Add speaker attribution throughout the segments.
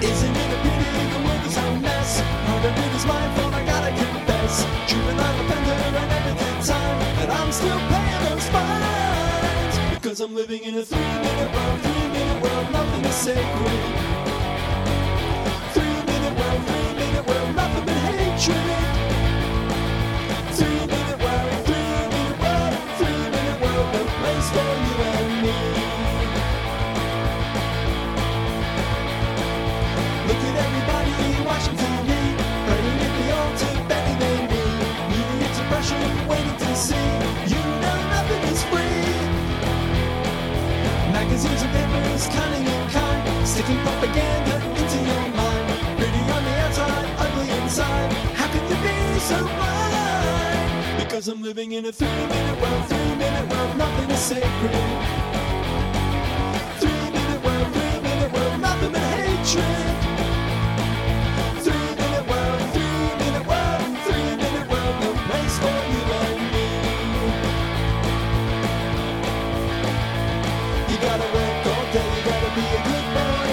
Speaker 1: Isn't it a pity the world is a mess? Part of it is my fault, I gotta confess. Juvenile offender, I never did time, and I'm still paying those fines. Because I'm living in a 3-minute world, 3-minute world, nothing is sacred. 3-minute world, 3-minute world, nothing but hatred. 3-minute world, 3-minute world, 3-minute world, no place for you and me. Look at everybody watching TV, praying at the altar, begging they need. Media suppression, waiting to see. You know nothing is free. Magazines and papers, cunning and kind, sticking propaganda into your mind. Pretty on the outside, ugly inside. How can you be so blind? Because I'm living in a 3-minute world, 3-minute world, nothing is sacred. 3-minute world, 3-minute world, nothing but hatred. 3-minute world, 3-minute world, 3-minute world, no place for you and me. You gotta work all day, you gotta be a good boy.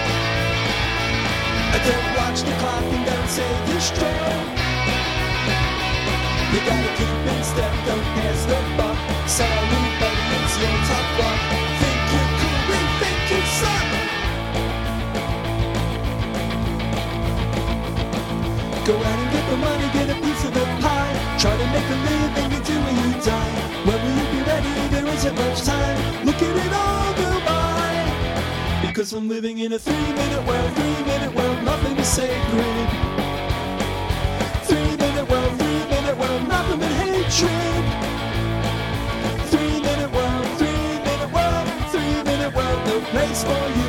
Speaker 1: Don't watch the clock and don't say you're strong. You gotta keep in step, don't pass the buck. Sorry, buddy, it's your top rock. Think you're cool, we think you suck. Go out and get the money, get a piece of the pie. Try to make a living, you do when you die. When will you be ready? There isn't much time. Look at it all go by. Because I'm living in a 3-minute world, 3-minute world, nothing is sacred. 3-minute world, 3-minute world, nothing but hatred. 3-minute world, 3-minute world, 3-minute world, no place for you